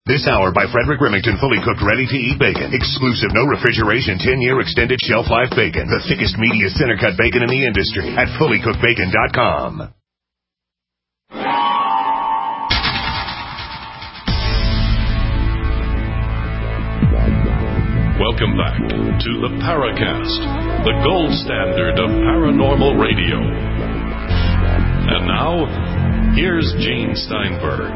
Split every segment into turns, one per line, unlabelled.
This hour by Frederick Remington, fully cooked, ready-to-eat bacon. Exclusive, no refrigeration, 10-year extended shelf life bacon. The thickest, meatiest, center-cut bacon in the industry at fullycookedbacon.com.
Welcome back to the Paracast, the gold standard of paranormal radio. And now, here's Gene Steinberg.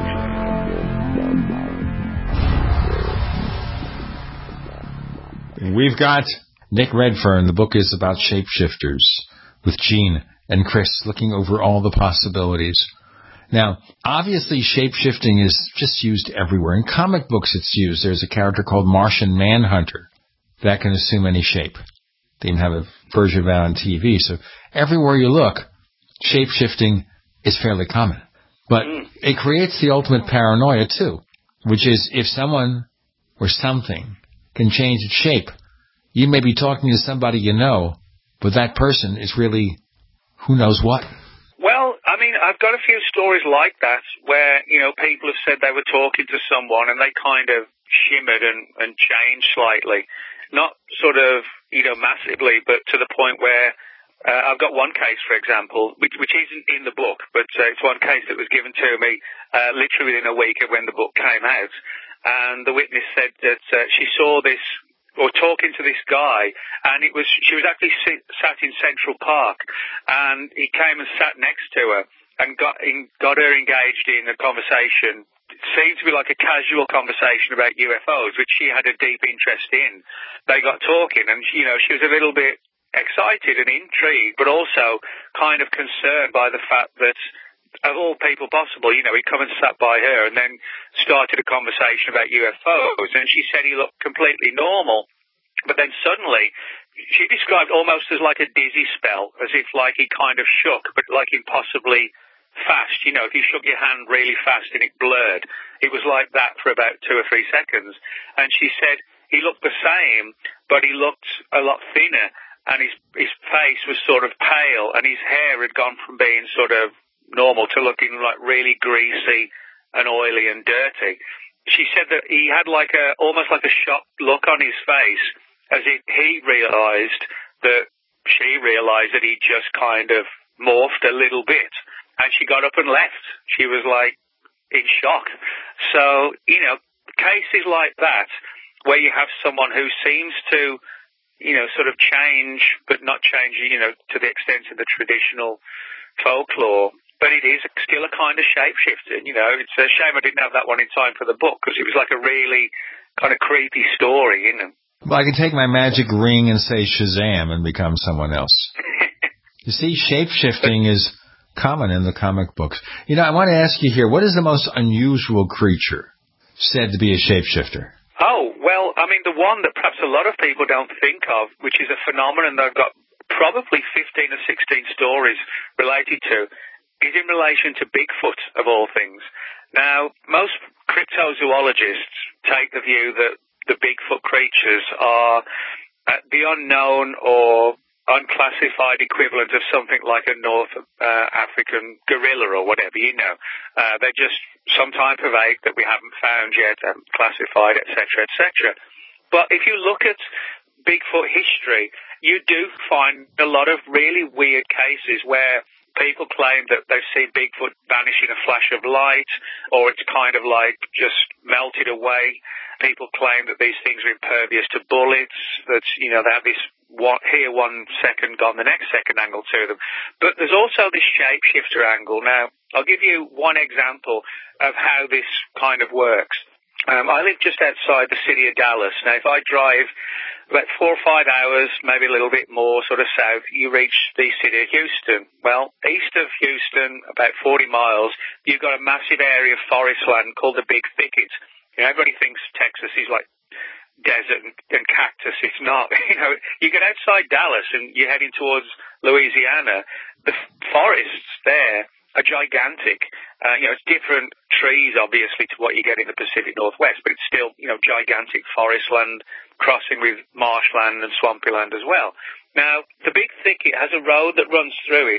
We've got Nick Redfern. The book is about shapeshifters with Gene and Chris looking over all the possibilities. Now, obviously, shapeshifting is just used everywhere. In comic books, it's used. There's a character called Martian Manhunter that can assume any shape. They even have a version of that on TV. So everywhere you look, shapeshifting is fairly common. But it creates the ultimate paranoia, too, which is if someone or something can change its shape, you may be talking to somebody you know, but that person is really who knows what.
Well, I mean, I've got a few stories like that where, you know, people have said they were talking to someone and they kind of shimmered and changed slightly. Not sort of, you know, massively, but to the point where I've got one case, for example, which isn't in the book, but it's one case that was given to me literally within a week of when the book came out. And the witness said that she saw this, or talking to this guy, and she was actually sat in Central Park, and he came and sat next to her and got her engaged in a conversation. It seemed to be like a casual conversation about UFOs, which she had a deep interest in. They got talking, and you know, she was a little bit excited and intrigued, but also kind of concerned by the fact that, of all people possible, you know, he'd come and sat by her and then started a conversation about UFOs, and she said he looked completely normal. But then suddenly, she described almost as like a dizzy spell, as if like he kind of shook, but like impossibly fast. You know, if you shook your hand really fast and it blurred, it was like that for about 2 or 3 seconds. And she said he looked the same, but he looked a lot thinner, and his face was sort of pale, and his hair had gone from being sort of normal to looking like really greasy and oily and dirty. She said that he had like almost like a shocked look on his face, as if he realized that she realized that he just kind of morphed a little bit, and she got up and left. She was like in shock. So, you know, cases like that where you have someone who seems to, you know, sort of change, but not change, you know, to the extent of the traditional folklore. But it is still a kind of shapeshifter. You know, it's a shame I didn't have that one in time for the book, because it was like a really kind of creepy story, you know.
Well, I can take my magic ring and say Shazam and become someone else. You see, shapeshifting is common in the comic books. You know, I want to ask you here, what is the most unusual creature said to be a shapeshifter?
Oh, well, I mean, the one that perhaps a lot of people don't think of, which is a phenomenon that I've got probably 15 or 16 stories related to, is in relation to Bigfoot, of all things. Now, most cryptozoologists take the view that the Bigfoot creatures are the unknown or unclassified equivalent of something like a North African gorilla or whatever, you know. They're just some type of ape that we haven't found yet, classified, etc., etc. But if you look at Bigfoot history, you do find a lot of really weird cases where people claim that they've seen Bigfoot vanish in a flash of light, or it's kind of like just melted away. People claim that these things are impervious to bullets, that, you know, they have this here 1 second, gone the next second angle to them. But there's also this shapeshifter angle. Now, I'll give you one example of how this kind of works. I live just outside the city of Dallas. Now, if I drive about 4 or 5 hours, maybe a little bit more, sort of south, you reach the city of Houston. Well, east of Houston, about 40 miles, you've got a massive area of forest land called the Big Thicket. You know, everybody thinks Texas is like desert and cactus. It's not. You know, you get outside Dallas and you're heading towards Louisiana. The forests there are gigantic. You know, it's different trees, obviously, to what you get in the Pacific Northwest, but it's still, you know, gigantic forest land crossing with marshland and swampy land as well. Now, the Big Thicket has a road that runs through it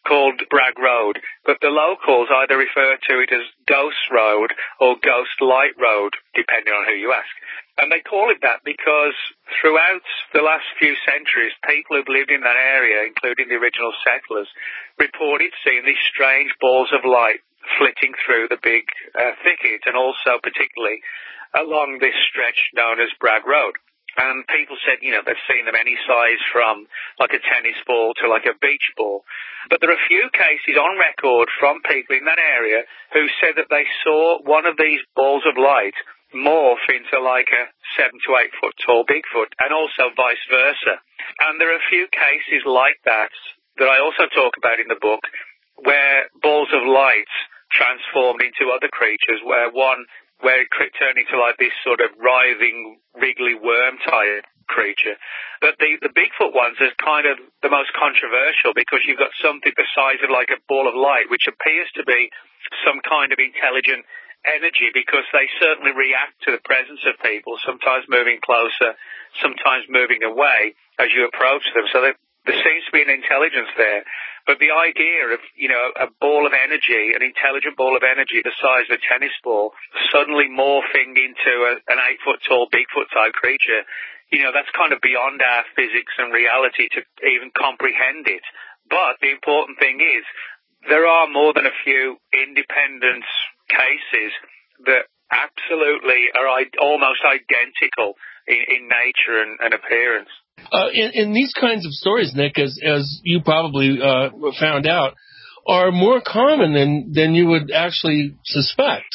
called Bragg Road, but the locals either refer to it as Ghost Road or Ghost Light Road, depending on who you ask. And they call it that because throughout the last few centuries, people who've lived in that area, including the original settlers, reported seeing these strange balls of light flitting through the big thicket, and also particularly along this stretch known as Bragg Road. And people said, they've seen them any size from like a tennis ball to like a beach ball. But there are a few cases on record from people in that area who said that they saw one of these balls of light morph into like a 7 to 8 foot tall Bigfoot, and also vice versa. And there are a few cases like that I also talk about in the book, where balls of light transformed into other creatures, where it turned into like this sort of writhing, wriggly worm-type creature. But the Bigfoot ones is kind of the most controversial, because you've got something the size of like a ball of light, which appears to be some kind of intelligent energy, because they certainly react to the presence of people, sometimes moving closer, sometimes moving away as you approach them. So there seems to be an intelligence there. But the idea of, a ball of energy, an intelligent ball of energy the size of a tennis ball, suddenly morphing into an 8 foot tall Bigfoot type creature, that's kind of beyond our physics and reality to even comprehend it. But the important thing is, there are more than a few independent cases that absolutely are almost identical in nature and appearance.
In these kinds of stories, Nick, as you probably found out, are more common than you would actually suspect.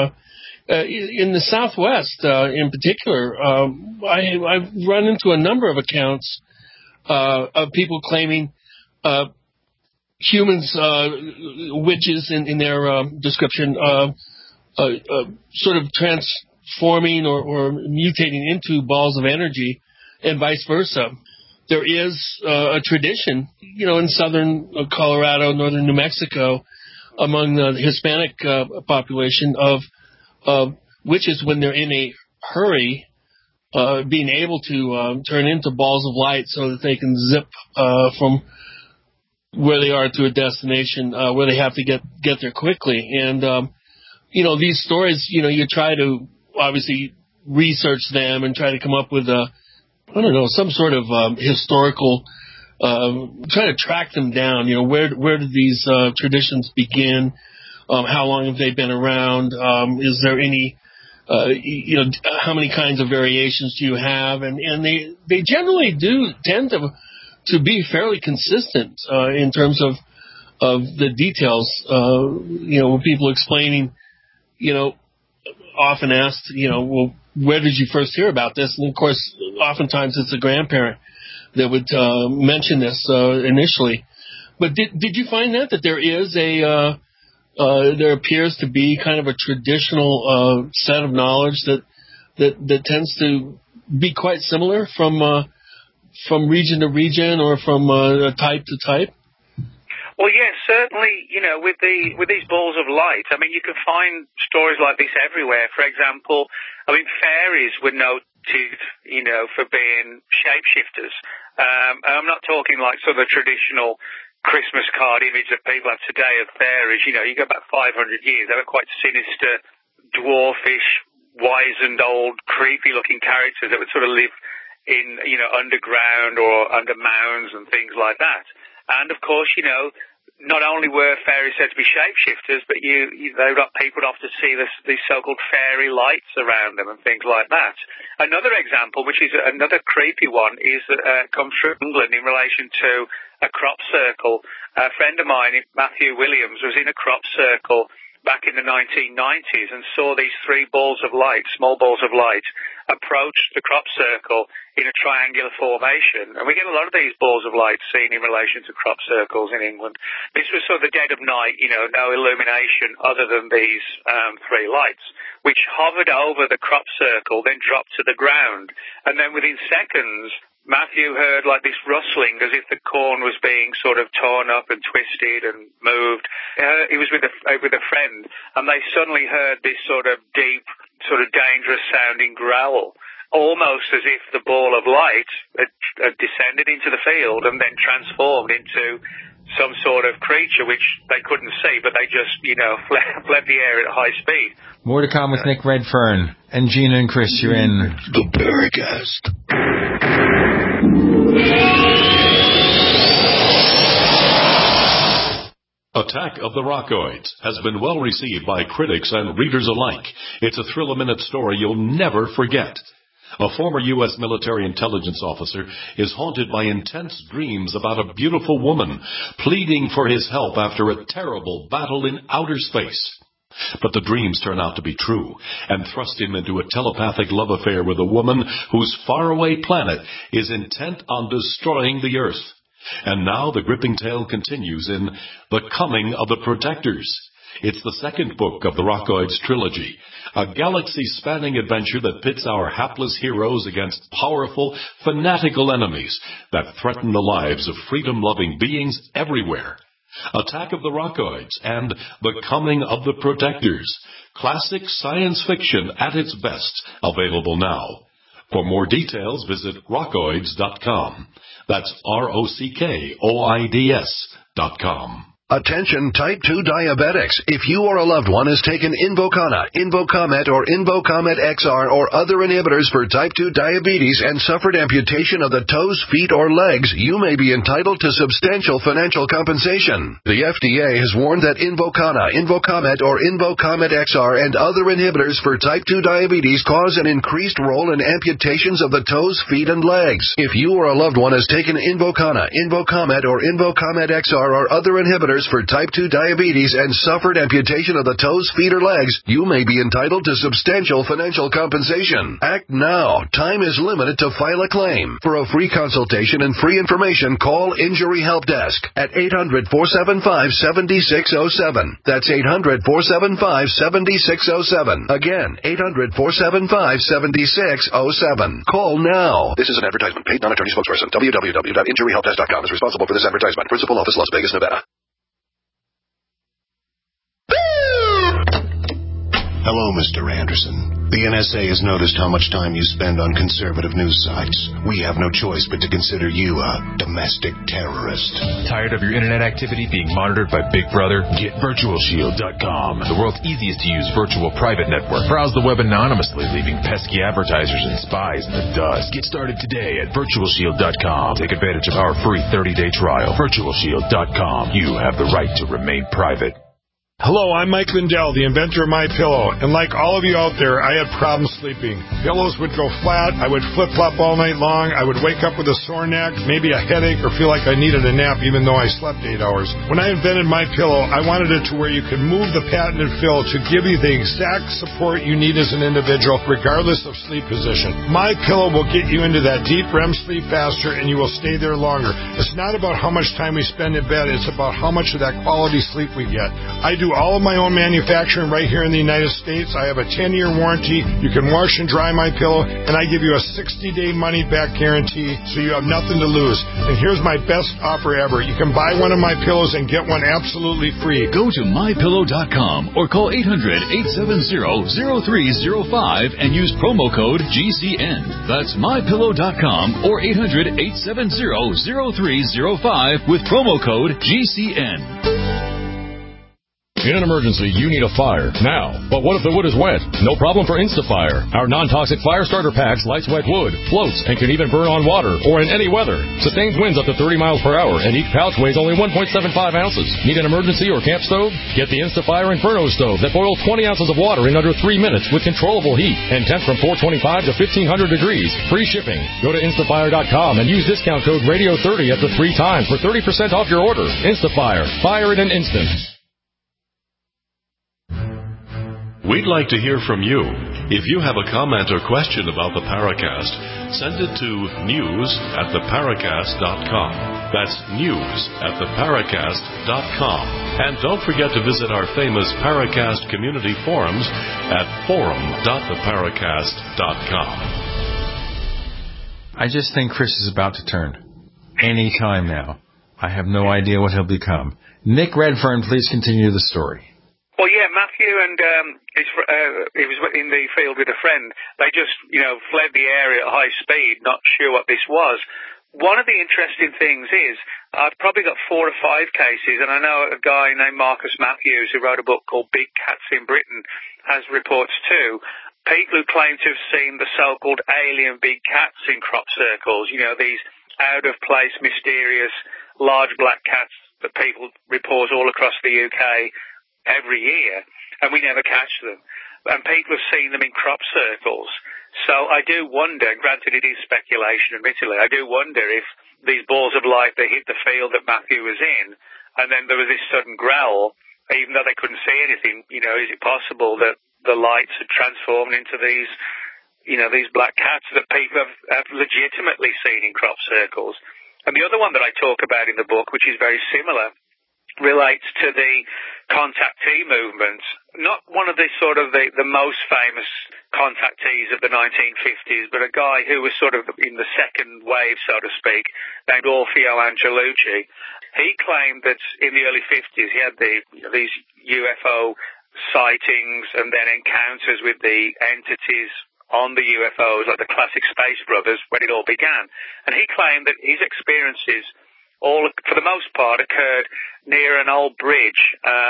In the Southwest, in particular, I've run into a number of accounts of people claiming humans, witches in their description, sort of transforming or mutating into balls of energy, and vice versa. There is a tradition, in southern Colorado, northern New Mexico, among the Hispanic population of witches, when they're in a hurry, being able to turn into balls of light so that they can zip from where they are to a destination where they have to get there quickly. And, these stories, you try to obviously research them and try to come up with some sort of historical, try to track them down. Where did these traditions begin? How long have they been around? Is there any, how many kinds of variations do you have? And they generally do tend to be fairly consistent in terms of the details. People explaining, often asked, well, where did you first hear about this? And of course, oftentimes it's a grandparent that would mention this initially. But did you find that there is there appears to be kind of a traditional set of knowledge that tends to be quite similar from region to region or from type to type?
Well, yes, certainly, with these balls of light, I mean, you can find stories like this everywhere. For example, fairies were noted, for being shapeshifters. I'm not talking like sort of the traditional Christmas card image that people have today of fairies. You go back 500 years, they were quite sinister, dwarfish, wizened, old, creepy-looking characters that would sort of live in, underground or under mounds and things like that. And, of course, not only were fairies said to be shapeshifters, but they got people off to see these so-called fairy lights around them and things like that. Another example, which is another creepy one, is comes from England in relation to a crop circle. A friend of mine, Matthew Williams, was in a crop circle back in the 1990s and saw these three balls of light, small balls of light, approach the crop circle in a triangular formation. And we get a lot of these balls of light seen in relation to crop circles in England. This was sort of the dead of night, no illumination other than these three lights, which hovered over the crop circle, then dropped to the ground. And then within seconds, Matthew heard like this rustling as if the corn was being sort of torn up and twisted and moved. He was with a friend, and they suddenly heard this sort of deep, sort of dangerous sounding growl, almost as if the ball of light had descended into the field and then transformed into some sort of creature which they couldn't see, but they just, fled the air at high speed.
More to come with Nick Redfern. And Gina and Chris, you're in the Paracast.
Attack of the Rockoids has been well received by critics and readers alike. It's a thrill-a-minute story you'll never forget. A former U.S. military intelligence officer is haunted by intense dreams about a beautiful woman pleading for his help after a terrible battle in outer space. But the dreams turn out to be true and thrust him into a telepathic love affair with a woman whose faraway planet is intent on destroying the Earth. And now the gripping tale continues in The Coming of the Protectors. It's the second book of the Rockoids trilogy, a galaxy-spanning adventure that pits our hapless heroes against powerful, fanatical enemies that threaten the lives of freedom-loving beings everywhere. Attack of the Rockoids and The Coming of the Protectors. Classic science fiction at its best, available now. For more details, visit rockoids.com. That's ROCKOIDS.com.
Attention type 2 diabetics. If you or a loved one has taken Invokana, Invocomet, or Invocomet XR or other inhibitors for type 2 diabetes and suffered amputation of the toes, feet, or legs, you may be entitled to substantial financial compensation. The FDA has warned that Invokana, Invocomet, or Invocomet XR and other inhibitors for type 2 diabetes cause an increased role in amputations of the toes, feet, and legs. If you or a loved one has taken Invokana, Invocomet, or Invocomet XR or other inhibitors for type 2 diabetes and suffered amputation of the toes, feet, or legs, you may be entitled to substantial financial compensation. Act now. Time is limited to file a claim. For a free consultation and free information, call Injury Help Desk at 800-475-7607. That's 800-475-7607. Again, 800-475-7607. Call now. This is an advertisement. Paid non-attorney spokesperson. www.injuryhelpdesk.com is responsible for this advertisement. Principal office, Las Vegas, Nevada.
Hello, Mr. Anderson. The NSA has noticed how much time you spend on conservative news sites. We have no choice but to consider you a domestic terrorist.
Tired of your internet activity being monitored by Big Brother? Get VirtualShield.com, the world's easiest to use virtual private network. Browse the web anonymously, leaving pesky advertisers and spies in the dust. Get started today at VirtualShield.com. Take advantage of our free 30-day trial. VirtualShield.com. You have the right to remain private.
Hello, I'm Mike Lindell, the inventor of MyPillow, and like all of you out there, I had problems sleeping. Pillows would go flat, I would flip-flop all night long, I would wake up with a sore neck, maybe a headache, or feel like I needed a nap even though I slept 8 hours. When I invented MyPillow, I wanted it to where you could move the patented fill to give you the exact support you need as an individual, regardless of sleep position. MyPillow will get you into that deep REM sleep faster, and you will stay there longer. It's not about how much time we spend in bed, it's about how much of that quality sleep we get. I do all of my own manufacturing right here in the United States. I have a 10-year warranty. You can wash and dry my pillow, and I give you a 60-day money-back guarantee, so you have nothing to lose. And here's my best offer ever. You can buy one of my pillows and get one absolutely free.
Go to MyPillow.com or call 800-870-0305 and use promo code GCN. That's MyPillow.com or 800-870-0305 with promo code GCN.
In an emergency, you need a fire now. But what if the wood is wet? No problem for Instafire. Our non-toxic fire starter packs lights wet wood, floats, and can even burn on water or in any weather. Sustains winds up to 30 miles per hour, and each pouch weighs only 1.75 ounces. Need an emergency or camp stove? Get the Instafire Inferno stove that boils 20 ounces of water in under 3 minutes with controllable heat and temp from 425 to 1500 degrees. Free shipping. Go to Instafire.com and use discount code RADIO30 after 3 times for 30% off your order. Instafire. Fire in an instant.
We'd like to hear from you. If you have a comment or question about the Paracast, send it to news@theparacast.com. That's news@theparacast.com. And don't forget to visit our famous Paracast community forums at forum.theparacast.com.
I just think Chris is about to turn. Any time now. I have no idea what he'll become. Nick Redfern, please continue the story.
Well, yeah, Matthew and he was in the field with a friend. They just, fled the area at high speed, not sure what this was. one of the interesting things is I've probably got 4 or 5 cases, and I know a guy named Marcus Matthews who wrote a book called Big Cats in Britain has reports too. People who claim to have seen the so-called alien big cats in crop circles, these out-of-place, mysterious, large black cats that people report all across the UK every year, and we never catch them. And people have seen them in crop circles. So I do wonder, granted it is speculation, admittedly, I do wonder if these balls of light, they hit the field that Matthew was in, and then there was this sudden growl, even though they couldn't see anything, is it possible that the lights had transformed into these, these black cats that people have legitimately seen in crop circles? And the other one that I talk about in the book, which is very similar, relates to the contactee movement. Not one of the sort of the most famous contactees of the 1950s, but a guy who was sort of in the second wave, so to speak, named Orfeo Angelucci. He claimed that in the early 50s he had these UFO sightings and then encounters with the entities on the UFOs, like the classic Space Brothers, when it all began. And he claimed that his experiences all, for the most part, occurred near an old bridge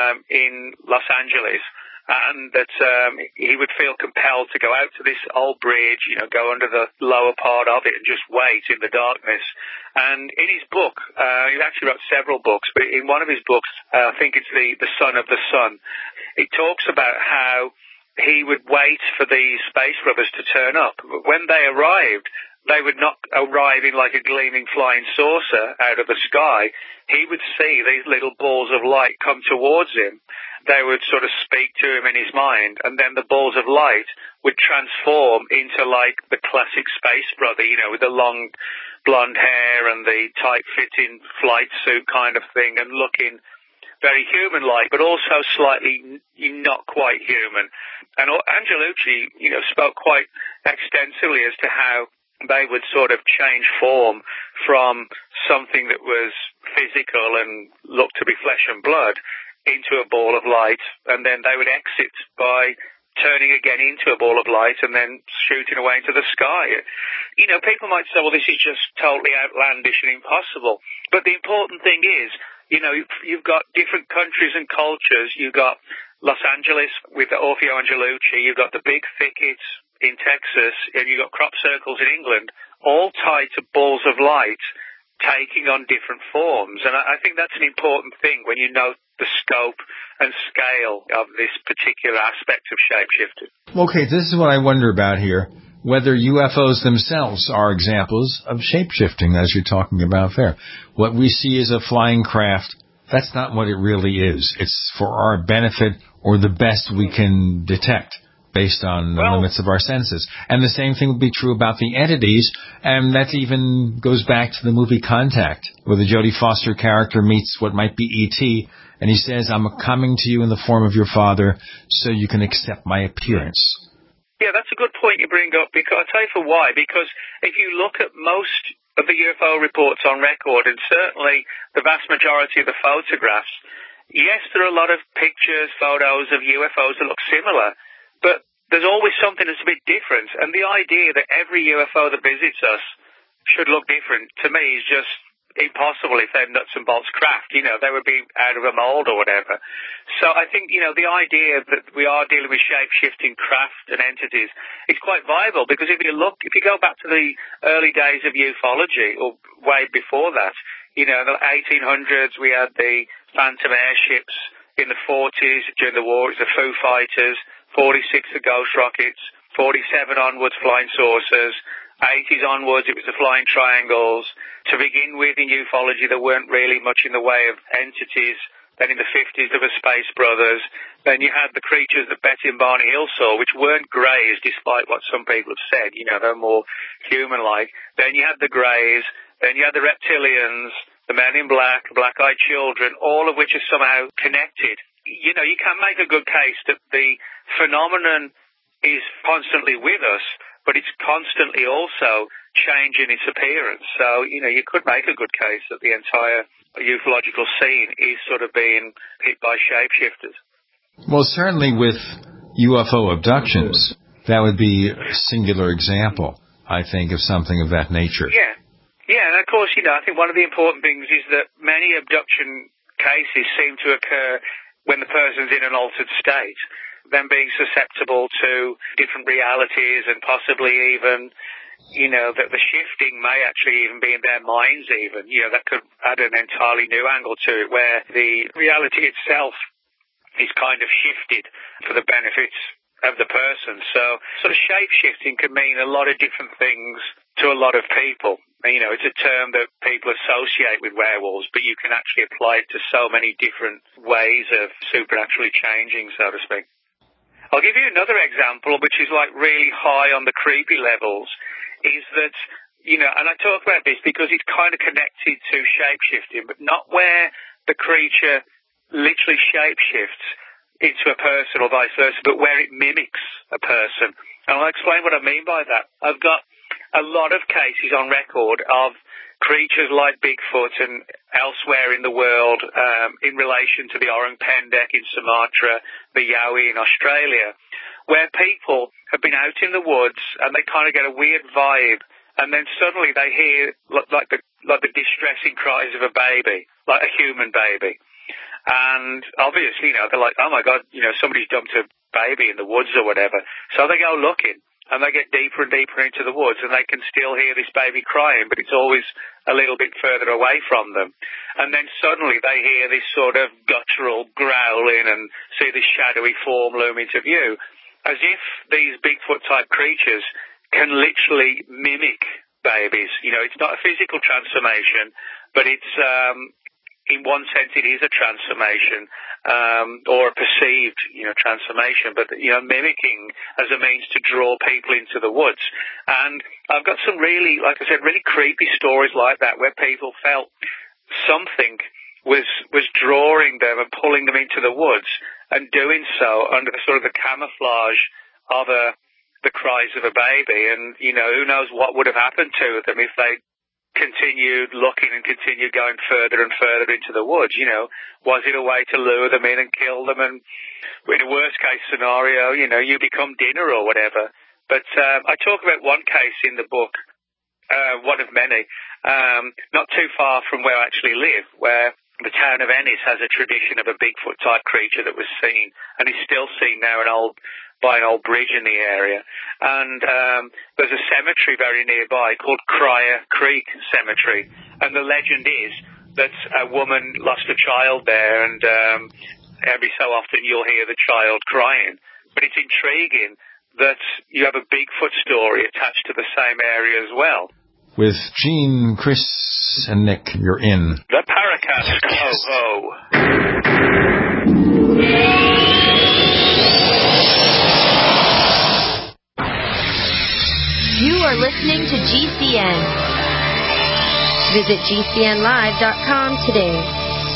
in Los Angeles, and that he would feel compelled to go out to this old bridge, go under the lower part of it and just wait in the darkness. And in his book, he actually wrote several books, but in one of his books, I think it's the Son of the Sun, it talks about how he would wait for these Space Brothers to turn up. But when they arrived, they would not arrive in like a gleaming flying saucer out of the sky. He would see these little balls of light come towards him. They would sort of speak to him in his mind, and then the balls of light would transform into like the classic Space Brother, with the long blonde hair and the tight-fitting flight suit kind of thing, and looking very human-like, but also slightly not quite human. And Angelucci, spoke quite extensively as to how they would sort of change form from something that was physical and looked to be flesh and blood into a ball of light, and then they would exit by turning again into a ball of light and then shooting away into the sky. People might say, well, this is just totally outlandish and impossible. But the important thing is, you've got different countries and cultures. You've got Los Angeles with Orfeo Angelucci. You've got the big thickets in Texas, and you've got crop circles in England, all tied to balls of light taking on different forms. And I think that's an important thing when you know the scope and scale of this particular aspect of shapeshifting.
Okay, this is what I wonder about here, whether UFOs themselves are examples of shapeshifting, as you're talking about there. What we see as a flying craft, that's not what it really is. It's for our benefit or the best we can detect, based on the limits of our senses. And the same thing would be true about the entities, and that even goes back to the movie Contact, where the Jodie Foster character meets what might be E.T., and he says, I'm coming to you in the form of your father so you can accept my appearance.
Yeah, that's a good point you bring up, because I'll tell you for why. Because if you look at most of the UFO reports on record, and certainly the vast majority of the photographs, yes, there are a lot of pictures, photos of UFOs that look similar, but there's always something that's a bit different. And the idea that every UFO that visits us should look different, to me, is just impossible if they're nuts and bolts craft. They would be out of a mold or whatever. So I think, the idea that we are dealing with shape-shifting craft and entities is quite viable, because if you go back to the early days of ufology, or way before that, in the 1800s, we had the Phantom airships. In the 40s, during the war, it was the Foo Fighters. 46, the Ghost Rockets. 47 onwards, flying saucers. 80s onwards, it was the flying triangles. To begin with, in ufology, there weren't really much in the way of entities. Then in the 50s, there were Space Brothers. Then you had the creatures that Betty and Barney Hill saw, which weren't greys, despite what some people have said. They're more human-like. Then you had the greys. Then you had the reptilians, the men in black, black-eyed children, all of which are somehow connected. You can make a good case that the phenomenon is constantly with us, but it's constantly also changing its appearance. So, you could make a good case that the entire ufological scene is sort of being hit by shapeshifters.
Well, certainly with UFO abductions, that would be a singular example, I think, of something of that nature.
Yeah. Yeah, and of course, I think one of the important things is that many abduction cases seem to occur when the person's in an altered state, them being susceptible to different realities and possibly even, that the shifting may actually even be in their minds even. That could add an entirely new angle to it where the reality itself is kind of shifted for the benefits of the person. So sort of shape-shifting can mean a lot of different things to a lot of people. It's a term that people associate with werewolves, but you can actually apply it to so many different ways of supernaturally changing, so to speak. I'll give you another example, which is like really high on the creepy levels, is that, and I talk about this because it's kind of connected to shape-shifting, but not where the creature literally shape-shifts into a person or vice versa, but where it mimics a person. And I'll explain what I mean by that. I've got a lot of cases on record of creatures like Bigfoot and elsewhere in the world in relation to the Orang Pendek in Sumatra, the Yowie in Australia, where people have been out in the woods and they kind of get a weird vibe, and then suddenly they hear like the distressing cries of a baby, like a human baby. And obviously, they're like, oh my God, somebody's dumped a baby in the woods or whatever. So they go looking. And they get deeper and deeper into the woods, and they can still hear this baby crying, but it's always a little bit further away from them. And then suddenly they hear this sort of guttural growling and see this shadowy form loom into view, as if these Bigfoot-type creatures can literally mimic babies. It's not a physical transformation, but it's in one sense it is a transformation, or a perceived, transformation, but, mimicking as a means to draw people into the woods. And I've got some really, like I said, really creepy stories like that where people felt something was drawing them and pulling them into the woods, and doing so under the sort of the camouflage of the cries of a baby. And, who knows what would have happened to them if they continued looking and continued going further and further into the woods. Was it a way to lure them in and kill them? And in a worst case scenario, you become dinner or whatever. But I talk about one case in the book, one of many, not too far from where I actually live, where the town of Ennis has a tradition of a Bigfoot-type creature that was seen, and is still seen now by an old bridge in the area. And there's a cemetery very nearby called Crier Creek Cemetery. And the legend is that a woman lost a child there, and every so often you'll hear the child crying. But it's intriguing that you have a Bigfoot story attached to the same area as well.
With Gene, Chris, and Nick, you're in
the Paracast. Ho ho.
You are listening to GCN. Visit GCNlive.com today.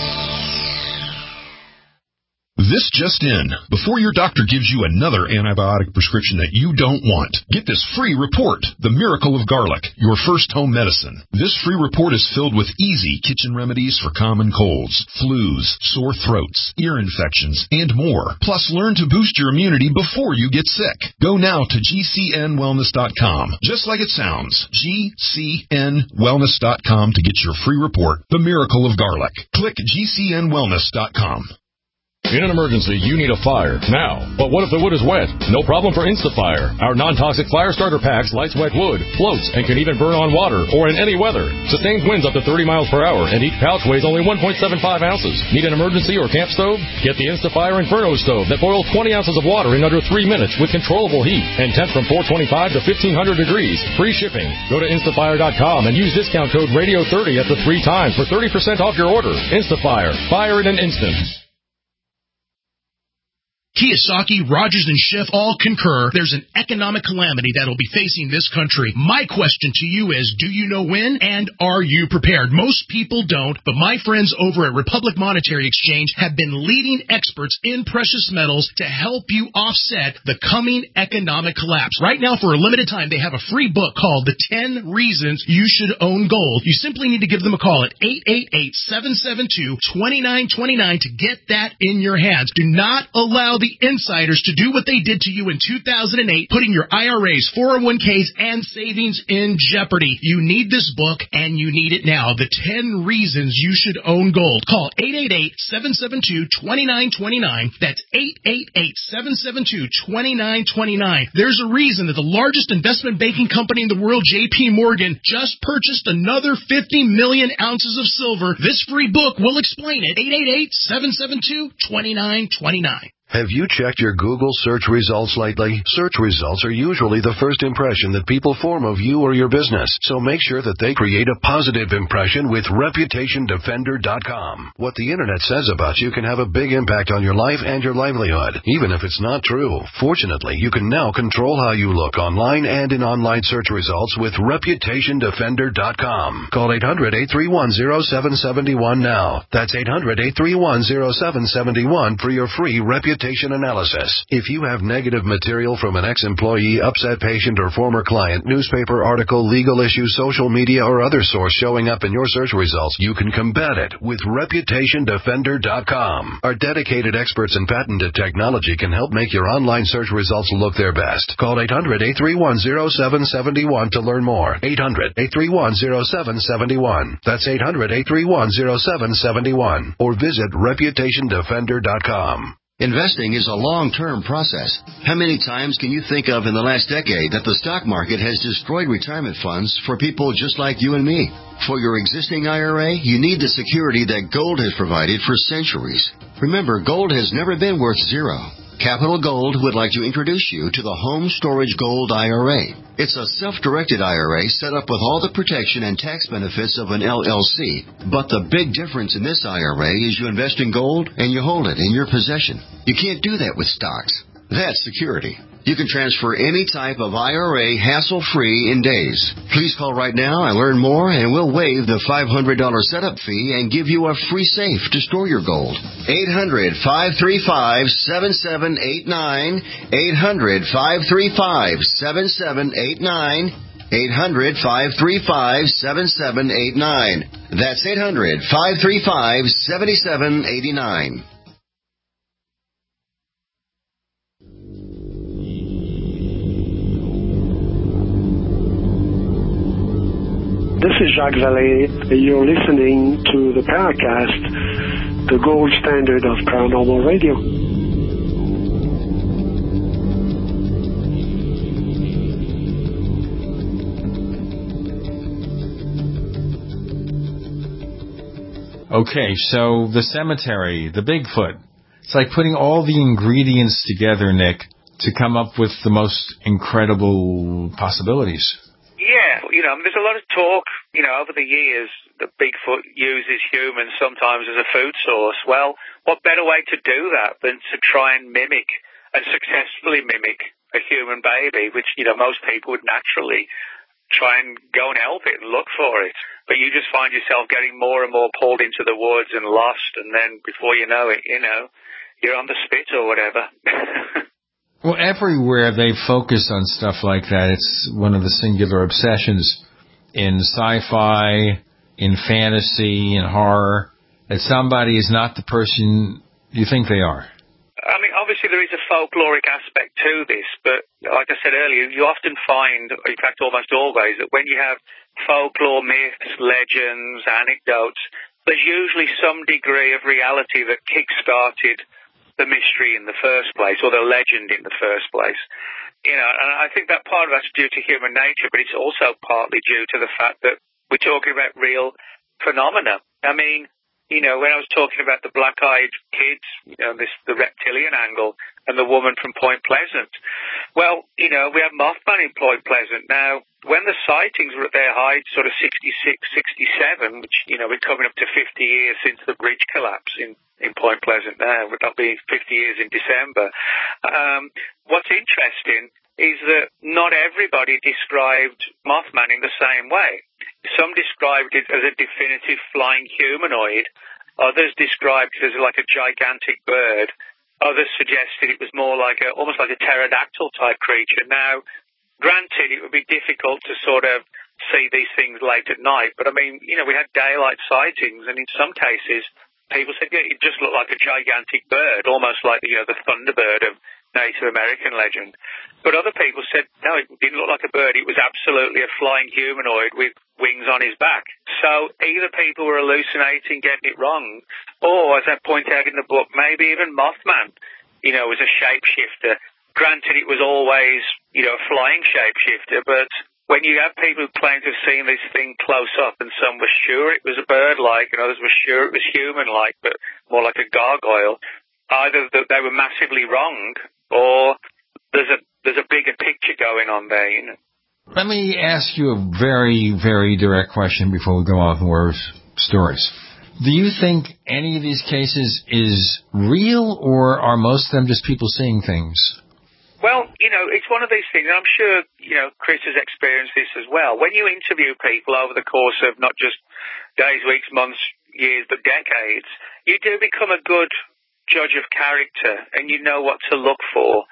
This just in. Before your doctor gives you another antibiotic prescription that you don't want, get this free report, The Miracle of Garlic, your first home medicine. This free report is filled with easy kitchen remedies for common colds, flus, sore throats, ear infections, and more. Plus, learn to boost your immunity before you get sick. Go now to GCNwellness.com, just like it sounds, GCNwellness.com to get your free report, The Miracle of Garlic. Click GCNwellness.com.
In an emergency, you need a fire now. But what if the wood is wet? No problem for InstaFire. Our non-toxic fire starter packs lights wet wood, floats, and can even burn on water or in any weather. Sustains winds up to 30 miles per hour, and each pouch weighs only 1.75 ounces. Need an emergency or camp stove? Get the InstaFire Inferno stove that boils 20 ounces of water in under 3 minutes with controllable heat and temps from 425 to 1500 degrees. Free shipping. Go to InstaFire.com and use discount code Radio30 at the 3 times for 30% off your order. InstaFire. Fire in an instant.
Kiyosaki, Rogers, and Schiff all concur there's an economic calamity that'll be facing this country. My question to you is, do you know when, and are you prepared? Most people don't, but my friends over at Republic Monetary Exchange have been leading experts in precious metals to help you offset the coming economic collapse. Right now, for a limited time, they have a free book called The 10 Reasons You Should Own Gold. You simply need to give them a call at 888-772-2929 to get that in your hands. Do not allow the insiders to do what they did to you in 2008, putting your IRAs, 401ks, and savings in jeopardy. You need this book, and you need it now. The 10 Reasons You Should Own Gold. Call 888-772-2929. That's 888-772-2929. There's a reason that the largest investment banking company in the world, J.P. Morgan, just purchased another 50 million ounces of silver. This free book will explain it. 888-772-2929.
Have you checked your Google search results lately? Search results are usually the first impression that people form of you or your business, so make sure that they create a positive impression with ReputationDefender.com. What the Internet says about you can have a big impact on your life and your livelihood, even if it's not true. Fortunately, you can now control how you look online and in online search results with ReputationDefender.com. Call 800-831-0771 now. That's 800-831-0771 for your free reputation analysis. If you have negative material from an ex-employee, upset patient, or former client, newspaper article, legal issue, social media, or other source showing up in your search results, you can combat it with ReputationDefender.com. Our dedicated experts in patented technology can help make your online search results look their best. Call 800-831-0771 to learn more. 800-831-0771. That's 800-831-0771. Or visit ReputationDefender.com.
Investing is a long-term process. How many times can you think of in the last decade that the stock market has destroyed retirement funds for people just like you and me? For your existing IRA, you need the security that gold has provided for centuries. Remember, gold has never been worth zero. Capital Gold would like to introduce you to the Home Storage Gold IRA. It's a self-directed IRA set up with all the protection and tax benefits of an LLC. But the big difference in this IRA is you invest in gold and you hold it in your possession. You can't do that with stocks. That's security. You can transfer any type of IRA hassle-free in days. Please call right now and learn more, and we'll waive the $500 setup fee and give you a free safe to store your gold. 800-535-7789. 800-535-7789. 800-535-7789. That's 800-535-7789.
This is Jacques Vallée. You're listening to the Paracast, the gold standard of paranormal radio.
Okay, so the cemetery, the Bigfoot. It's like putting all the ingredients together, Nick, to come up with the most incredible possibilities.
Yeah, there's a lot of talk, over the years that Bigfoot uses humans sometimes as a food source. Well, what better way to do that than to try and mimic and successfully mimic a human baby, which, most people would naturally try and go and help it and look for it. But you just find yourself getting more and more pulled into the woods and lost, and then before you know it, you're on the spit or whatever.
Well, everywhere they focus on stuff like that. It's one of the singular obsessions in sci-fi, in fantasy, in horror, that somebody is not the person you think they are.
I mean, obviously there is a folkloric aspect to this, but like I said earlier, you often find, in fact almost always, that when you have folklore, myths, legends, anecdotes, there's usually some degree of reality that kick-started the mystery in the first place, or the legend in the first place. And I think that part of that's due to human nature, but it's also partly due to the fact that we're talking about real phenomena. I mean, when I was talking about the black-eyed kids, the reptilian angle, and the woman from Point Pleasant, well, we have Mothman in Point Pleasant. Now, when the sightings were at their height, sort of 66, 67, which, we're coming up to 50 years since the bridge collapse in Point Pleasant now, that'll be 50 years in December. What's interesting is that not everybody described Mothman in the same way. Some described it as a definitive flying humanoid. Others described it as like a gigantic bird. Others suggested it was more like almost like a pterodactyl type creature. Now, granted, it would be difficult to sort of see these things late at night, but I mean, we had daylight sightings, and in some cases, people said, yeah, it just looked like a gigantic bird, almost like, the Thunderbird of Native American legend. But other people said, no, it didn't look like a bird. It was absolutely a flying humanoid with wings on his back. So either people were hallucinating, getting it wrong, or, as I point out in the book, maybe even Mothman, was a shapeshifter. Granted, it was always, a flying shapeshifter, but when you have people who claim to have seen this thing close up, and some were sure it was a bird-like, and others were sure it was human-like, but more like a gargoyle, either that they were massively wrong, or there's a bigger picture going on there,
Let me ask you a very, very direct question before we go off more stories. Do you think any of these cases is real, or are most of them just people seeing things?
Well, it's one of these things, and I'm sure, Chris has experienced this as well. When you interview people over the course of not just days, weeks, months, years, but decades, you do become a good judge of character, and you know what to look for.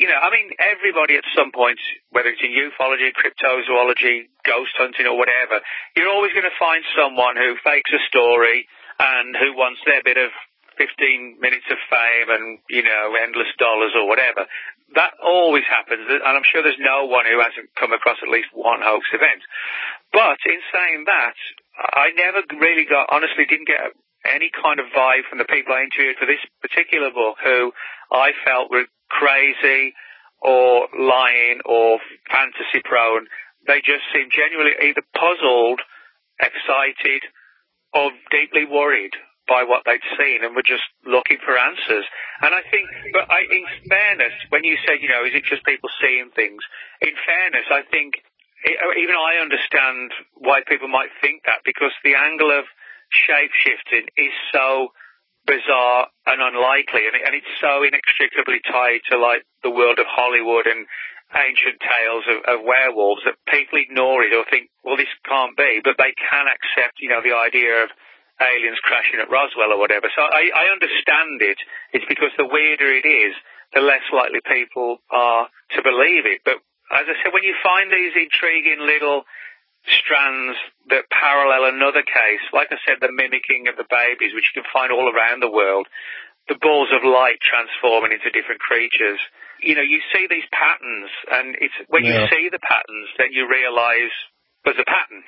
Everybody at some point, whether it's in ufology, cryptozoology, ghost hunting or whatever, you're always going to find someone who fakes a story and who wants their bit of 15 minutes of fame and, endless dollars or whatever. That always happens, and I'm sure there's no one who hasn't come across at least one hoax event. But in saying that, I never really honestly didn't get any kind of vibe from the people I interviewed for this particular book who I felt were crazy or lying or fantasy prone. They just seemed genuinely either puzzled, excited, or deeply worried by what they'd seen and were just looking for answers. And I think, in fairness, when you said, is it just people seeing things? In fairness, I think even I understand why people might think that, because the angle of shape-shifting is so bizarre and unlikely, and it's so inextricably tied to, like, the world of Hollywood and ancient tales of werewolves that people ignore it or think, well, this can't be, but they can accept, the idea of aliens crashing at Roswell or whatever. So I understand it. It's because the weirder it is, the less likely people are to believe it. But as I said, when you find these intriguing little strands that parallel another case, like I said, the mimicking of the babies, which you can find all around the world, the balls of light transforming into different creatures. You see these patterns, and it's when you see the patterns, then you realize there's a pattern,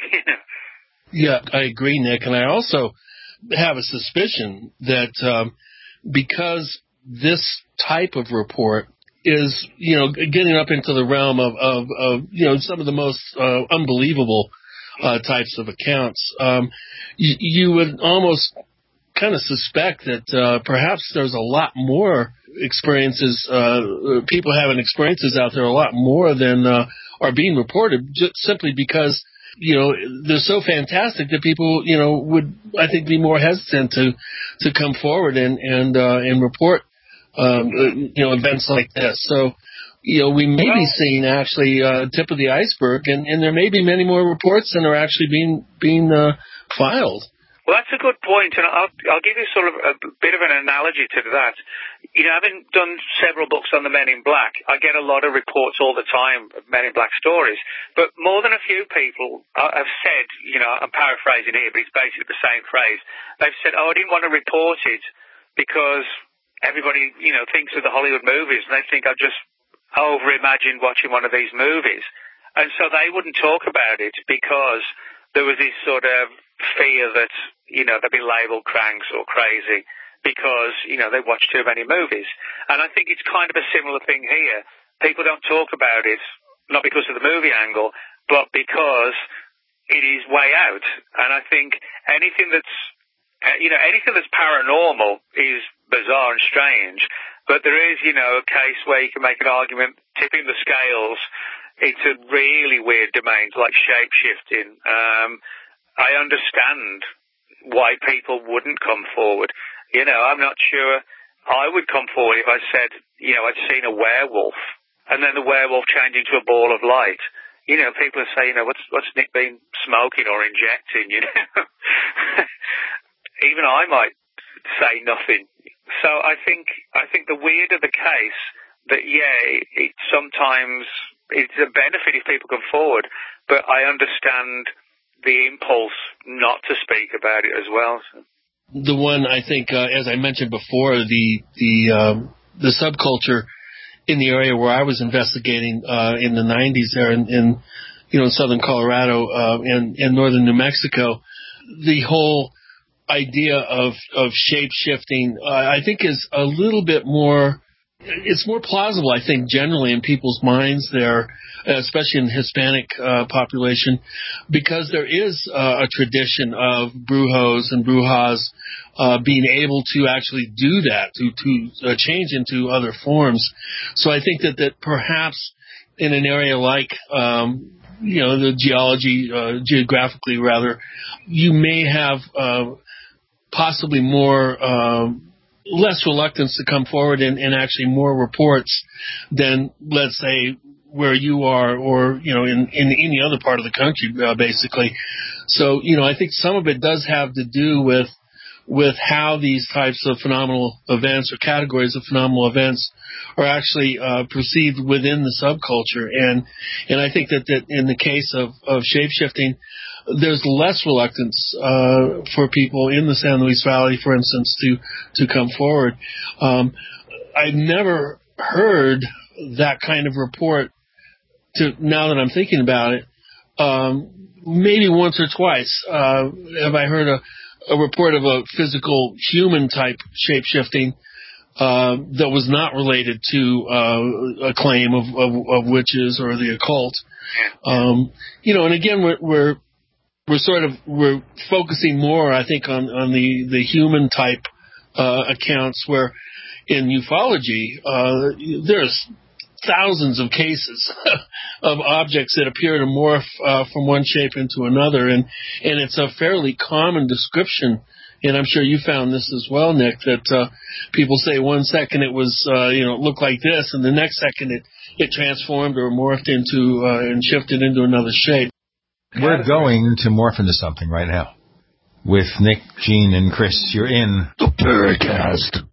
Yeah, I agree, Nick. And I also have a suspicion that because this type of report is, getting up into the realm of some of the most unbelievable types of accounts, you would almost kind of suspect that perhaps there's a lot more experiences, people having experiences out there, a lot more than are being reported, just simply because they're so fantastic that people, would, I think, be more hesitant to come forward and report, events like this. So, we may be seeing actually tip of the iceberg, and there may be many more reports than are actually being filed.
Well, that's a good point, and I'll give you sort of a bit of an analogy to that. Having done several books on the Men in Black, I get a lot of reports all the time of Men in Black stories, but more than a few people have said, I'm paraphrasing here, but it's basically the same phrase. They've said, I didn't want to report it because everybody, thinks of the Hollywood movies, and they think I've just over-imagined watching one of these movies. And so they wouldn't talk about it because there was this sort of fear that, they'd be labelled cranks or crazy because, they watch too many movies. And I think it's kind of a similar thing here. People don't talk about it, not because of the movie angle, but because it is way out. And I think anything that's paranormal is bizarre and strange, but there is, a case where you can make an argument tipping the scales into really weird domains like shape-shifting. I understand why people wouldn't come forward. I'm not sure I would come forward if I said, I'd seen a werewolf, and then the werewolf changed into a ball of light. People are saying, what's Nick been smoking or injecting, Even I might say nothing. So I think the weirder the case, that, sometimes it's a benefit if people come forward, but I understand the impulse not to speak about it as well. So.
the one I think, as I mentioned before, the subculture in the area where I was investigating in the 90s there in southern Colorado and northern New Mexico, the whole idea of shape-shifting, I think is a little bit more, it's more plausible, I think, generally in people's minds there, especially in the Hispanic population, because there is a tradition of brujos and brujas being able to actually do that, to change into other forms. So I think that perhaps in an area like, the geographically rather, you may have possibly less reluctance to come forward and actually more reports than, let's say, where you are or, in any other part of the country, basically. So, I think some of it does have to do with how these types of phenomenal events or categories of phenomenal events are actually perceived within the subculture. And I think that in the case of shape-shifting, there's less reluctance for people in the San Luis Valley, for instance, to come forward. I've never heard that kind of report now that I'm thinking about it. Maybe once or twice have I heard a report of a physical human-type shape-shifting that was not related to a claim of witches or the occult. And again, we're focusing more, I think, on the human type accounts, where in ufology there's thousands of cases of objects that appear to morph from one shape into another, and it's a fairly common description. And I'm sure you found this as well, Nick, that people say 1 second it was it looked like this, and the next second it transformed or morphed into and shifted into another shape.
We're going to morph into something right now. With Nick, Gene, and Chris, you're in the Paracast.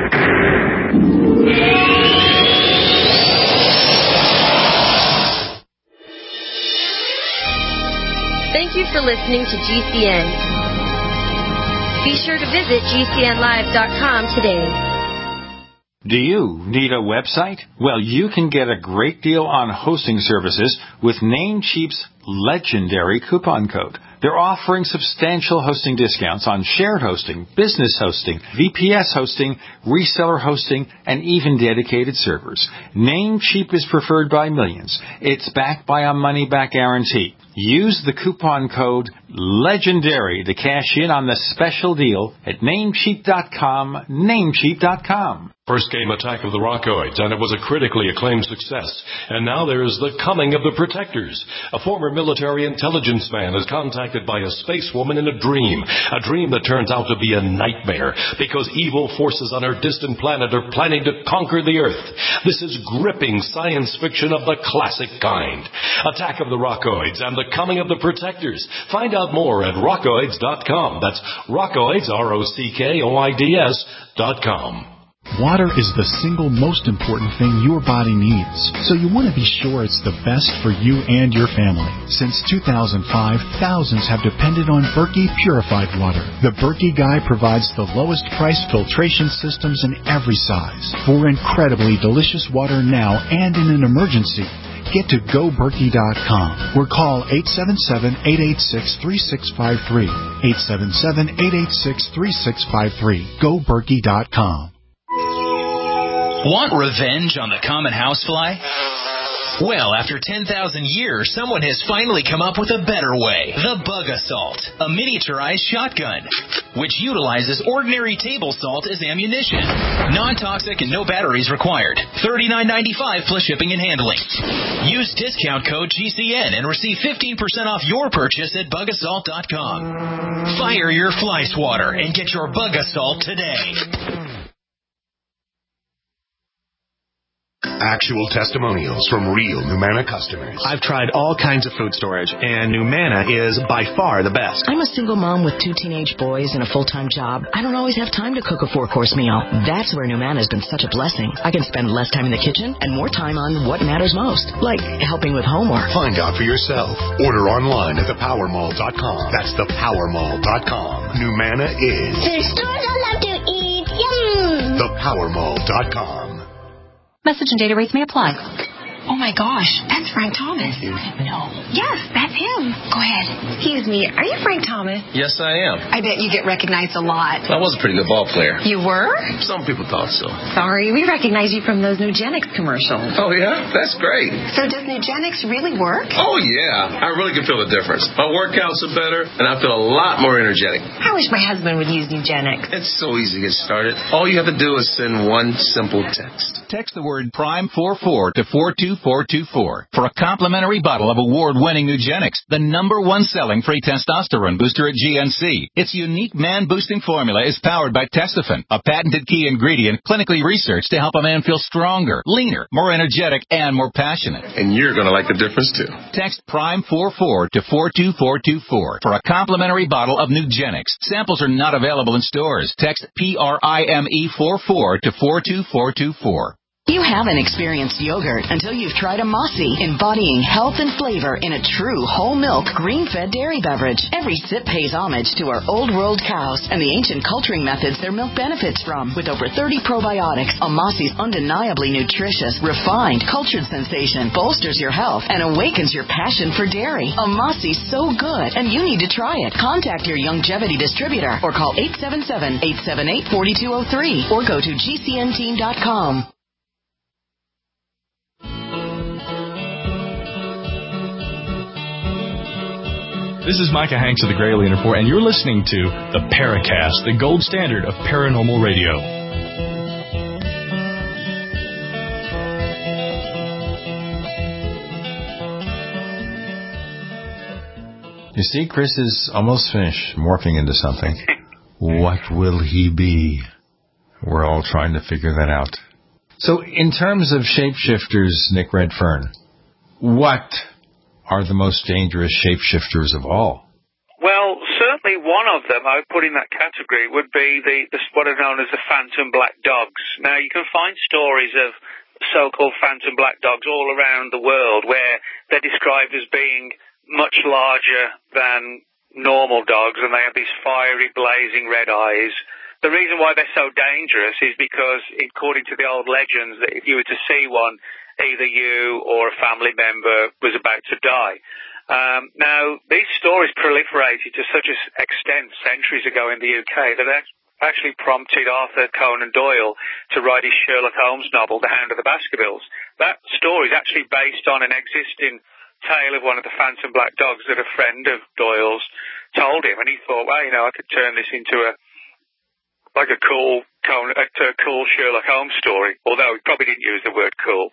Thank you for listening to GCN. Be sure to visit GCNlive.com today.
Do you need a website? Well, you can get a great deal on hosting services with Namecheap's legendary coupon code. They're offering substantial hosting discounts on shared hosting, business hosting, VPS hosting, reseller hosting, and even dedicated servers. Namecheap is preferred by millions. It's backed by a money-back guarantee. Use the coupon code LEGENDARY to cash in on the special deal at Namecheap.com, Namecheap.com.
First came Attack of the Rockoids, and it was a critically acclaimed success. And now there is The Coming of the Protectors. A former military intelligence man is contacted by a space woman in a dream that turns out to be a nightmare because evil forces on her distant planet are planning to conquer the Earth. This is gripping science fiction of the classic kind. Attack of the Rockoids and The Coming of the Protectors. Find out more at rockoids.com. That's Rockoids, ROCKOIDS.com.
Water is the single most important thing your body needs, so you want to be sure it's the best for you and your family. Since 2005, thousands have depended on Berkey purified water. The Berkey Guy provides the lowest price filtration systems in every size. For incredibly delicious water now and in an emergency, get to GoBerkey.com or call 877-886-3653. 877-886-3653. GoBerkey.com.
Want revenge on the common housefly? Well, after 10,000 years, someone has finally come up with a better way. The Bug Assault, a miniaturized shotgun, which utilizes ordinary table salt as ammunition. Non-toxic and no batteries required. $39.95 plus shipping and handling. Use discount code GCN and receive 15% off your purchase at bugassault.com. Fire your fly swatter and get your Bug Assault today.
Actual testimonials from real Numana customers.
I've tried all kinds of food storage, and Numana is by far the best.
I'm a single mom with 2 teenage boys and a full-time job. I don't always have time to cook a 4-course meal. That's where Numana has been such a blessing. I can spend less time in the kitchen and more time on what matters most, like helping with homework.
Find out for yourself. Order online at thepowermall.com. That's thepowermall.com. Numana is.
The stores I love to eat. Yum!
ThePowerMall.com.
Message and data rates may apply.
Oh my gosh, that's Frank Thomas.
No.
Yes, that's him. Go ahead. Excuse me, are you Frank Thomas?
Yes, I am.
I bet you get recognized a lot.
I was a pretty good ball player.
You were?
Some people thought so.
Sorry, we recognize you from those Nugenix commercials.
Oh, yeah? That's great.
So does Nugenix really work?
Oh, yeah. I really can feel the difference. My workouts are better, and I feel a lot more energetic.
I wish my husband would use Nugenix.
It's so easy to get started. All you have to do is send one simple text.
Text the word PRIME44 to 42424 for a complimentary bottle of award-winning Nugenix, the #1 selling free testosterone booster at GNC. Its unique man-boosting formula is powered by Testofen, a patented key ingredient clinically researched to help a man feel stronger, leaner, more energetic, and more passionate.
And you're going to like the difference, too.
Text PRIME44 to 42424 for a complimentary bottle of Nugenix. Samples are not available in stores. Text PRIME44 to 42424.
You haven't experienced yogurt until you've tried a Mossy, embodying health and flavor in a true whole milk, green-fed dairy beverage. Every sip pays homage to our old world cows and the ancient culturing methods their milk benefits from. With over 30 probiotics, a Mossy's undeniably nutritious, refined, cultured sensation bolsters your health and awakens your passion for dairy. A Mossy's so good, and you need to try it. Contact your Longevity distributor or call 877-878-4203 or go to gcnteam.com.
This is Micah Hanks of the Gralien Report, and you're listening to the Paracast, the gold standard of paranormal radio.
You see, Chris is almost finished morphing into something. What will he be? We're all trying to figure that out. So, in terms of shapeshifters, Nick Redfern, what are the most dangerous shapeshifters of all?
Well, certainly one of them I would put in that category would be the what are known as the phantom black dogs. Now, you can find stories of so-called phantom black dogs all around the world where they're described as being much larger than normal dogs, and they have these fiery, blazing red eyes. The reason why they're so dangerous is because, according to the old legends, that if you were to see one, either you or a family member was about to die. Now, these stories proliferated to such an extent centuries ago in the UK that actually prompted Arthur Conan Doyle to write his Sherlock Holmes novel, The Hound of the Baskervilles. That story is actually based on an existing tale of one of the phantom black dogs that a friend of Doyle's told him, and he thought, well, I could turn this into a cool Sherlock Holmes story, although he probably didn't use the word cool.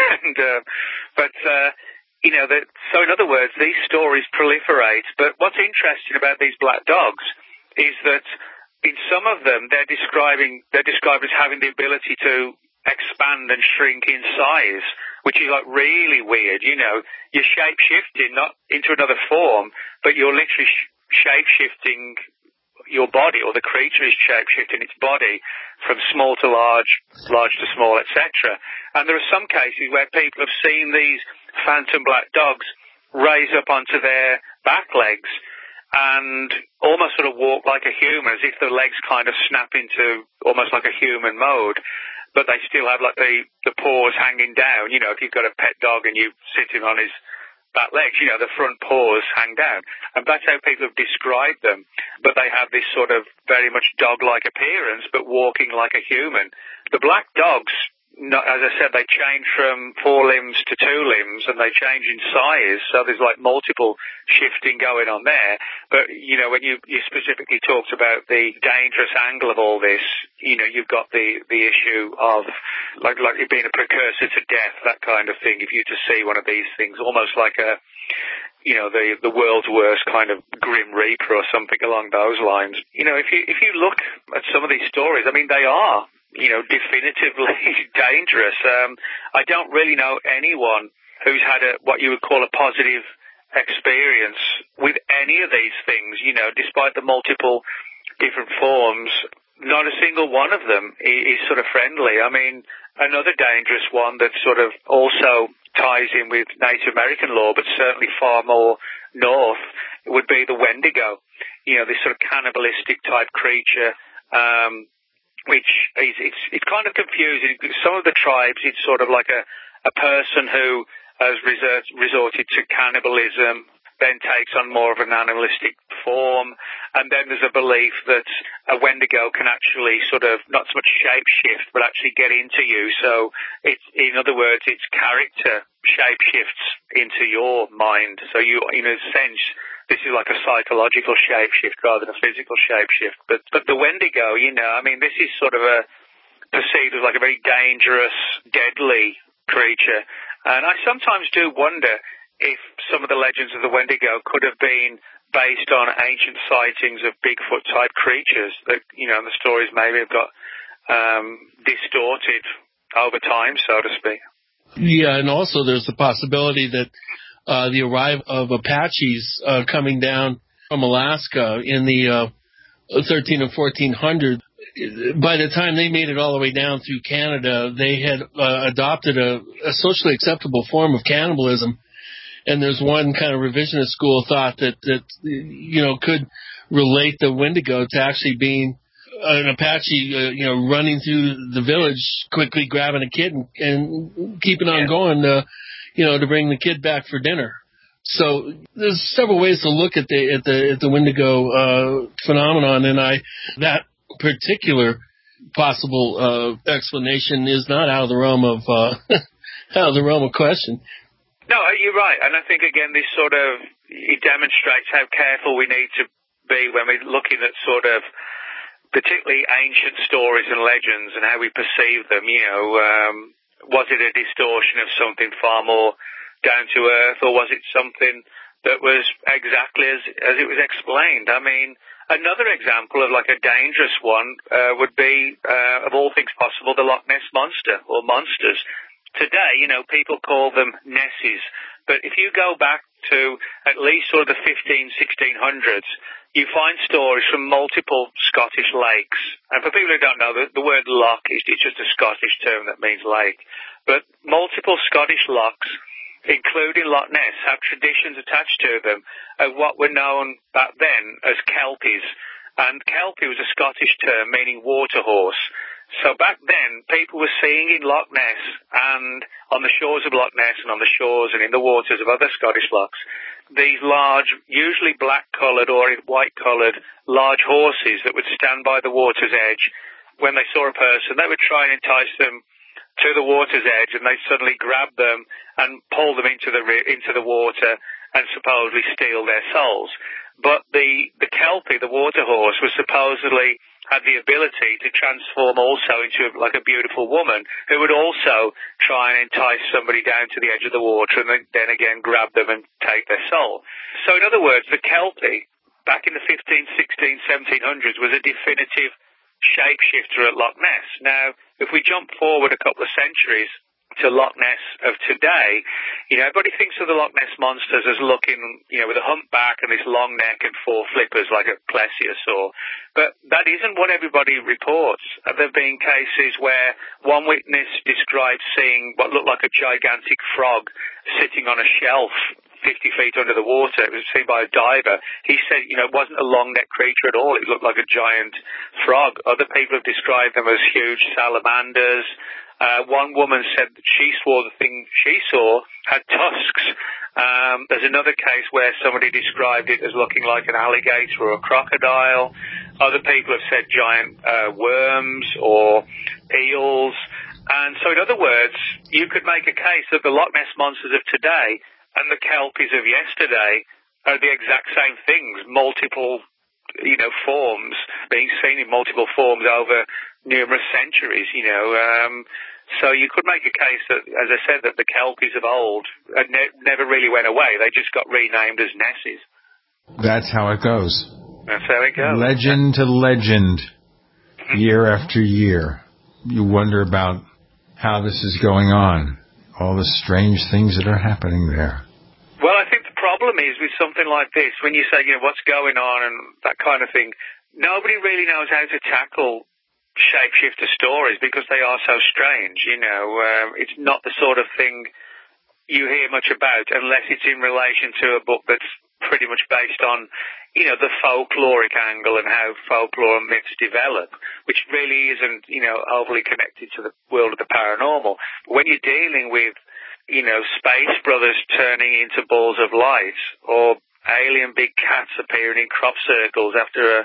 So in other words, these stories proliferate. But what's interesting about these black dogs is that in some of them they're described as having the ability to expand and shrink in size, which is like really weird. You're shape-shifting not into another form, but you're literally shape-shifting your body, or the creature is shape-shifting its body from small to large to small, etc. And there are some cases where people have seen these phantom black dogs raise up onto their back legs and almost sort of walk like a human, as if the legs kind of snap into almost like a human mode, but they still have like the paws hanging down. If you've got a pet dog and you're sitting on his back legs, the front paws hang down. And that's how people have described them. But they have this sort of very much dog-like appearance, but walking like a human. The black dogs, as I said, they change from 4 limbs to 2 limbs, and they change in size. So there's like multiple shifting going on there. But, when you specifically talked about the dangerous angle of all this, you've got the issue of like it being a precursor to death, that kind of thing. If you to see one of these things, almost like the world's worst kind of grim reaper or something along those lines. If you look at some of these stories, I mean, they are, definitively dangerous. I don't really know anyone who's had what you would call a positive experience with any of these things, despite the multiple different forms. Not a single one of them is sort of friendly. I mean, another dangerous one that sort of also ties in with Native American law, but certainly far more north, would be the Wendigo. this sort of cannibalistic type creature, which it's kind of confusing. Some of the tribes, it's sort of like a person who has resorted to cannibalism, then takes on more of an animalistic form, and then there's a belief that a Wendigo can actually sort of not so much shapeshift, but actually get into you. So in other words, its character shapeshifts into your mind. So you, in a sense, this is like a psychological shapeshift rather than a physical shapeshift. But the Wendigo, this is sort of perceived as like a very dangerous, deadly creature. And I sometimes do wonder if some of the legends of the Wendigo could have been based on ancient sightings of Bigfoot-type creatures that, the stories maybe have got distorted over time, so to speak.
Yeah, and also there's the possibility that the arrival of Apaches coming down from Alaska in the 13 and 1400s, by the time they made it all the way down through Canada, they had adopted a socially acceptable form of cannibalism. And there's one kind of revisionist school of thought that could relate the Wendigo to actually being an Apache, running through the village, quickly grabbing a kid and keeping on going, to bring the kid back for dinner. So there's several ways to look at the Wendigo phenomenon, and that particular possible explanation is not out of the realm of question.
No, you're right. And I think, again, this sort of, it demonstrates how careful we need to be when we're looking at sort of particularly ancient stories and legends and how we perceive them. Was it a distortion of something far more down to earth, or was it something that was exactly as it was explained? I mean, another example of like a dangerous one would be, of all things possible, the Loch Ness Monster or monsters. Today, people call them Nessies, but if you go back to at least sort of the 1600s, you find stories from multiple Scottish lakes. And for people who don't know, the word loch is just a Scottish term that means lake. But multiple Scottish lochs, including Loch Ness, have traditions attached to them of what were known back then as kelpies. And kelpie was a Scottish term meaning water horse. So back then, people were seeing in Loch Ness and on the shores of Loch Ness and on the shores and in the waters of other Scottish lochs, these large, usually black-coloured or white-coloured, large horses that would stand by the water's edge. When they saw a person, they would try and entice them to the water's edge, and they'd suddenly grab them and pull them into the water and supposedly steal their souls. But the kelpie, the water horse, was supposedly had the ability to transform also into like a beautiful woman who would also try and entice somebody down to the edge of the water and then again grab them and take their soul. So in other words, the kelpie back in the 15, 16, 1700s was a definitive shapeshifter at Loch Ness. Now, if we jump forward a couple of centuries to Loch Ness of today, everybody thinks of the Loch Ness monsters as looking, with a humpback and this long neck and four flippers like a plesiosaur. But that isn't what everybody reports. There have been cases where one witness described seeing what looked like a gigantic frog sitting on a shelf 50 feet under the water. It was seen by a diver. He said, it wasn't a long-necked creature at all. It looked like a giant frog. Other people have described them as huge salamanders. One woman said that she swore the thing she saw had tusks. There's another case where somebody described it as looking like an alligator or a crocodile. Other people have said giant worms or eels. And so in other words, you could make a case that the Loch Ness monsters of today and the kelpies of yesterday are the exact same things, multiple, forms, being seen in multiple forms over numerous centuries, So you could make a case that, as I said, that the kelpies of old never really went away. They just got renamed as Nessies.
That's how it goes.
That's how it goes.
Legend to legend, year after year. You wonder about how this is going on, all the strange things that are happening there.
Well, I think the problem is with something like this, when you say, what's going on and that kind of thing, nobody really knows how to tackle shapeshifter stories because they are so strange. It's not the sort of thing you hear much about unless it's in relation to a book that's pretty much based on, the folkloric angle and how folklore and myths develop, which really isn't, overly connected to the world of the paranormal. But when you're dealing with, space brothers turning into balls of light, or alien big cats appearing in crop circles after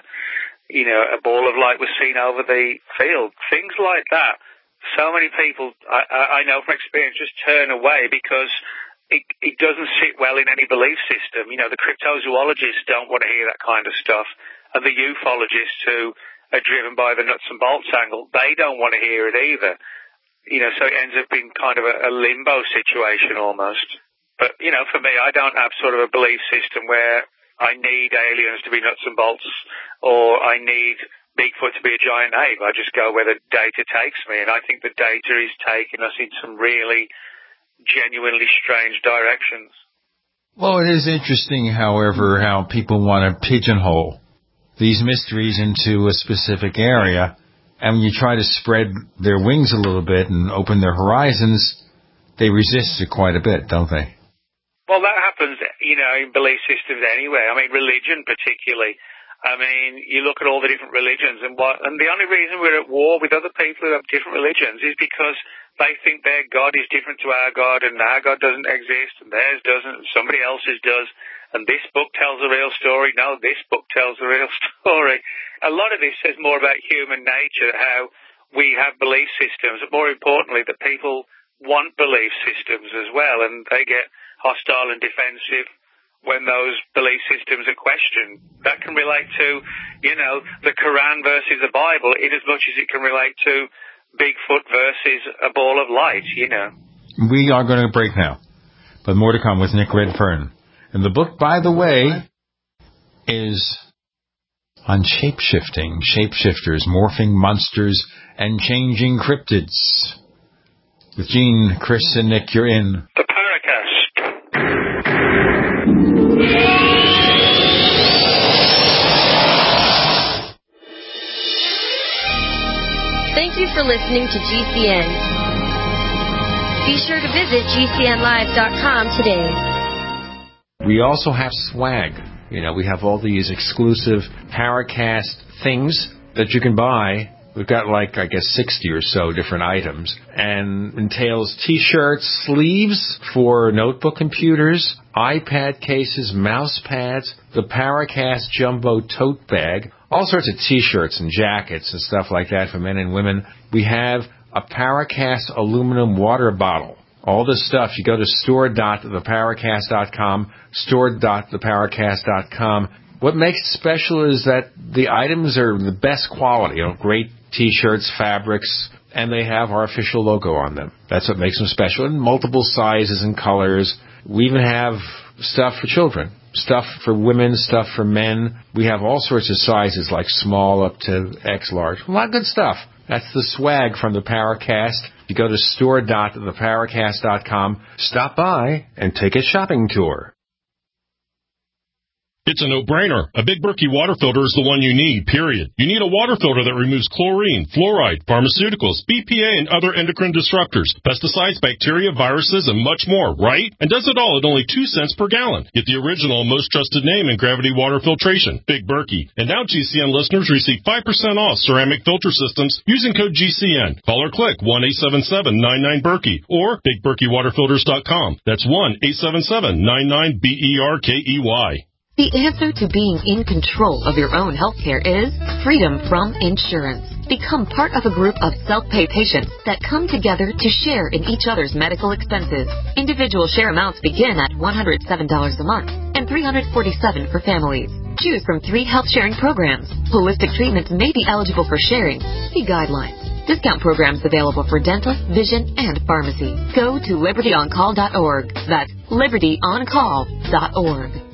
a ball of light was seen over the field, things like that, so many people, I know from experience, just turn away because it doesn't sit well in any belief system. The cryptozoologists don't want to hear that kind of stuff, and the ufologists who are driven by the nuts and bolts angle, they don't want to hear it either. So it ends up being kind of a limbo situation almost. But, for me, I don't have sort of a belief system where I need aliens to be nuts and bolts, or I need Bigfoot to be a giant ape. I just go where the data takes me, and I think the data is taking us in some really genuinely strange directions.
Well, it is interesting, however, how people want to pigeonhole these mysteries into a specific area, and when you try to spread their wings a little bit and open their horizons, they resist it quite a bit, don't they?
Well, that happens, in belief systems anyway. I mean, religion particularly. I mean, you look at all the different religions, and the only reason we're at war with other people who have different religions is because they think their God is different to our God, and our God doesn't exist, and theirs doesn't, and somebody else's does, and this book tells a real story. No, this book tells a real story. A lot of this says more about human nature, how we have belief systems, but more importantly, that people want belief systems as well, and they get hostile and defensive when those belief systems are questioned. That can relate to, the Quran versus the Bible in as much as it can relate to Bigfoot versus a ball of light,
We are going to break now, but more to come with Nick Redfern. And the book, by the way, is on shapeshifting, shapeshifters, morphing monsters, and changing cryptids. With Gene, Chris, and Nick, you're in
the Paracast.
Thank you for listening to GCN. Be sure to visit GCNlive.com today.
We also have swag. We have all these exclusive Paracast things that you can buy. We've got 60 or so different items, and entails T-shirts, sleeves for notebook computers, iPad cases, mouse pads, the Paracast Jumbo tote bag, all sorts of T-shirts and jackets and stuff like that for men and women. We have a Paracast aluminum water bottle. All this stuff, you go to store.theparacast.com, store.theparacast.com. What makes it special is that the items are the best quality, great T-shirts, fabrics, and they have our official logo on them. That's what makes them special, in multiple sizes and colors. We even have stuff for children, stuff for women, stuff for men. We have all sorts of sizes, like small up to X large. A lot of good stuff. That's the swag from the Paracast. You go to store.theparacast.com, stop by, and take a shopping tour.
It's a no-brainer. A Big Berkey water filter is the one you need, period. You need a water filter that removes chlorine, fluoride, pharmaceuticals, BPA, and other endocrine disruptors, pesticides, bacteria, viruses, and much more, right? And does it all at only 2 cents per gallon. Get the original and most trusted name in gravity water filtration, Big Berkey. And now GCN listeners receive 5% off ceramic filter systems using code GCN. Call or click 1-877-99-BERKEY or BigBerkeyWaterFilters.com. That's 1-877-99-BERKEY.
The answer to being in control of your own healthcare is freedom from insurance. Become part of a group of self-pay patients that come together to share in each other's medical expenses. Individual share amounts begin at $107 a month and $347 for families. Choose from 3 health-sharing programs. Holistic treatments may be eligible for sharing. See guidelines. Discount programs available for dental, vision, and pharmacy. Go to libertyoncall.org. That's libertyoncall.org.